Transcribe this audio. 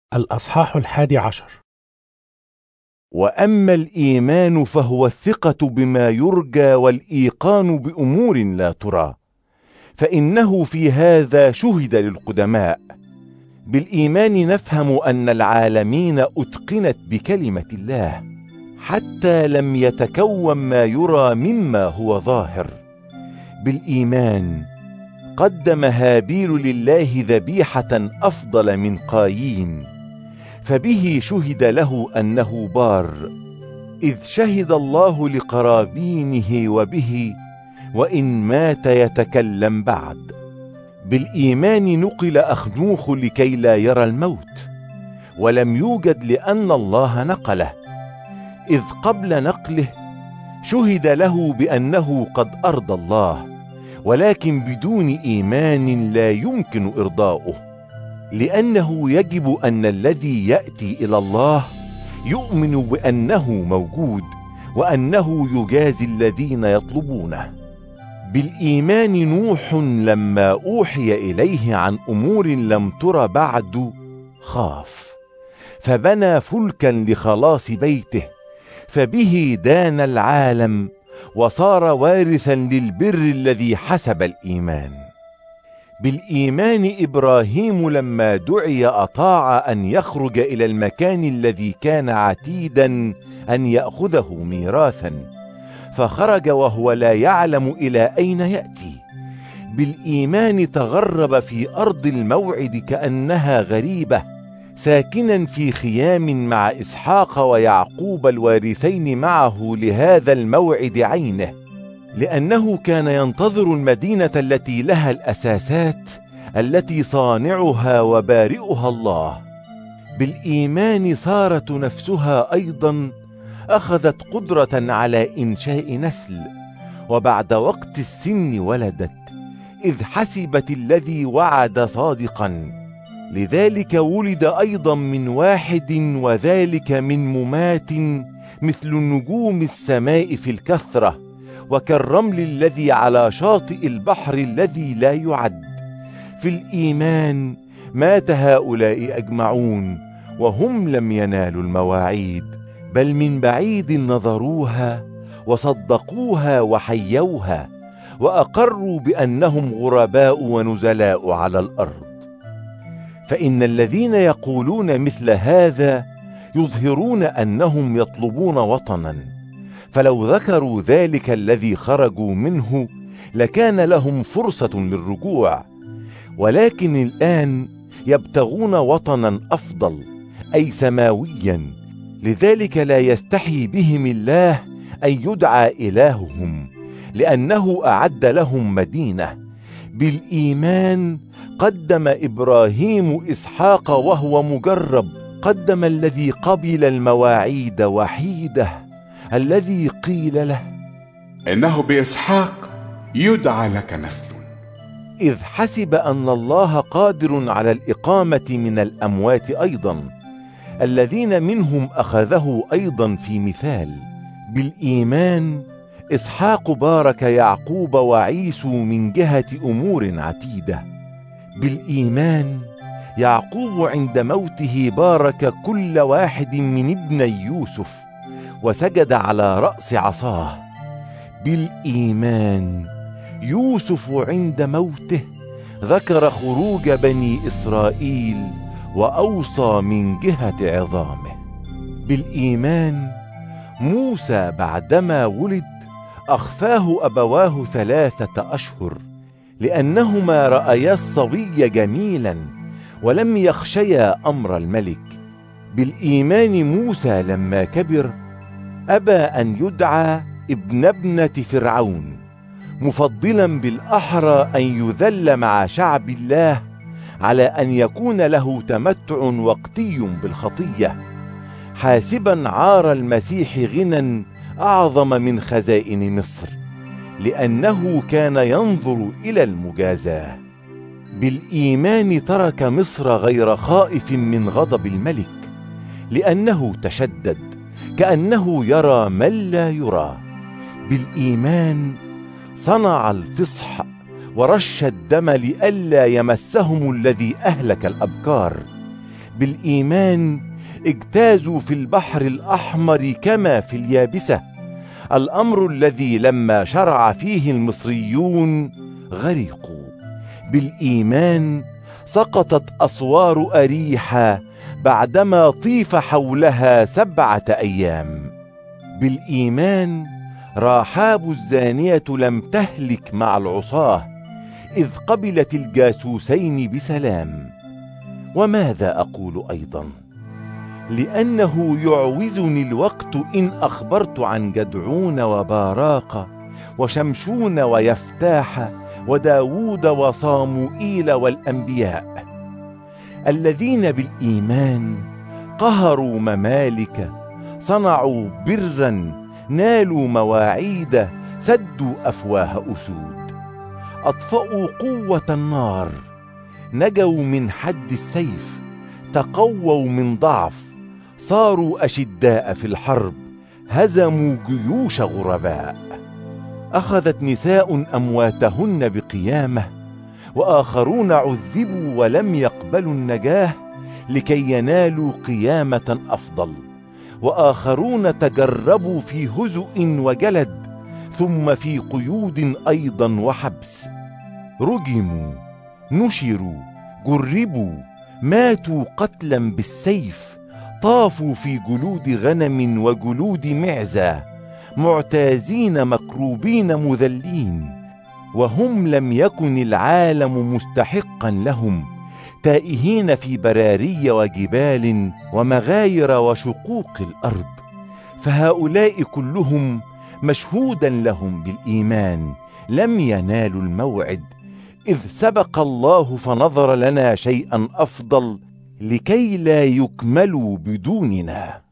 الأصحاح 11. وأما الإيمان فهو الثقة بما يرجى والإيقان بأمور لا ترى، فإنه في هذا شهد للقدماء. بالإيمان نفهم أن العالمين أتقنت بكلمة الله، حتى لم يتكون ما يرى مما هو ظاهر. بالإيمان قدم هابيل لله ذبيحة أفضل من قايين، فبه شهد له أنه بار، إذ شهد الله لقرابينه وبه وإن مات يتكلم بعد. بالإيمان نقل أخنوخ لكي لا يرى الموت، ولم يوجد لأن الله نقله، إذ قبل نقله شهد له بأنه قد أرضى الله، ولكن بدون إيمان لا يمكن إرضاؤه، لأنه يجب أن الذي يأتي إلى الله يؤمن بأنه موجود وأنه يجازي الذين يطلبونه. بالإيمان نوح لما أوحي إليه عن أمور لم تر بعد خاف، فبنى فلكا لخلاص بيته، فبه دان العالم وصار وارثا للبر الذي حسب الإيمان. بالإيمان إبراهيم لما دعي أطاع أن يخرج إلى المكان الذي كان عتيدا أن يأخذه ميراثا، فخرج وهو لا يعلم إلى أين يأتي. بالإيمان تغرب في أرض الموعد كأنها غريبة، ساكنا في خيام مع إسحاق ويعقوب الوارثين معه لهذا الموعد عينه، لأنه كان ينتظر المدينة التي لها الأساسات، التي صانعها وبارئها الله. بالإيمان سارة نفسها أيضا أخذت قدرة على إنشاء نسل، وبعد وقت السن ولدت، إذ حسبت الذي وعد صادقا، لذلك ولد أيضا من واحد، وذلك من ممات، مثل نجوم السماء في الكثرة، وكالرمل الذي على شاطئ البحر الذي لا يعد. في الإيمان مات هؤلاء أجمعون، وهم لم ينالوا المواعيد، بل من بعيد نظروها وصدقوها وحيوها، وأقروا بأنهم غرباء ونزلاء على الأرض. فإن الذين يقولون مثل هذا يظهرون أنهم يطلبون وطنا، فلو ذكروا ذلك الذي خرجوا منه لكان لهم فرصة للرجوع، ولكن الآن يبتغون وطنا أفضل، أي سماويا، لذلك لا يستحي بهم الله أن يدعى إلههم، لأنه أعد لهم مدينة. بالإيمان قدم إبراهيم إسحاق وهو مجرب، قدم الذي قبل المواعيد وحيده، الذي قيل له: إنه بإسحاق يدعى لك نسل، إذ حسب أن الله قادر على الإقامة من الأموات أيضا، الذين منهم أخذه أيضا في مثال. بالإيمان إسحاق بارك يعقوب وعيسو من جهة أمور عتيدة. بالإيمان يعقوب عند موته بارك كل واحد من ابني يوسف، وسجد على رأس عصاه. بالإيمان يوسف عند موته ذكر خروج بني إسرائيل وأوصى من جهة عظامه. بالإيمان موسى بعدما ولد أخفاه أبواه 3 أشهر، لأنهما رأيا الصبي جميلا ولم يخشيا أمر الملك. بالإيمان موسى لما كبر أبى أن يدعى ابنة فرعون، مفضلا بالأحرى أن يذل مع شعب الله على أن يكون له تمتع وقتي بالخطية، حاسبا عار المسيح غنى أعظم من خزائن مصر، لأنه كان ينظر إلى المجازاة. بالإيمان ترك مصر غير خائف من غضب الملك، لأنه تشدد كأنه يرى من لا يرى. بالإيمان صنع الفصح ورش الدم لئلا يمسهم الذي أهلك الأبكار. بالإيمان اجتازوا في البحر الأحمر كما في اليابسة، الأمر الذي لما شرع فيه المصريون غرقوا. بالإيمان سقطت أسوار أريحا بعدما طيف حولها 7 أيام. بالإيمان راحاب الزانية لم تهلك مع العصاة إذ قبلت الجاسوسين بسلام. وماذا أقول أيضا؟ لأنه يعوزني الوقت إن أخبرت عن جدعون وباراق وشمشون ويفتاح وداود وصاموئيل والأنبياء، الذين بالإيمان قهروا ممالك، صنعوا برا، نالوا مواعيد، سدوا أفواه أسود، أطفأوا قوة النار، نجوا من حد السيف، تقووا من ضعف، صاروا أشداء في الحرب، هزموا جيوش غرباء. أخذت نساء أمواتهن بقيامة، وآخرون عذبوا ولم يقبلوا النجاة لكي ينالوا قيامة أفضل، وآخرون تجربوا في هزء وجلد، ثم في قيود أيضا وحبس، رجموا، نشروا، جربوا، ماتوا قتلا بالسيف، طافوا في جلود غنم وجلود معزة، معتازين مكروبين مذلين، وهم لم يكن العالم مستحقا لهم، تائهين في براري وجبال ومغاير وشقوق الأرض. فهؤلاء كلهم مشهودا لهم بالإيمان لم ينالوا الموعد، إذ سبق الله فنظر لنا شيئا أفضل لكي لا يكملوا بدوننا.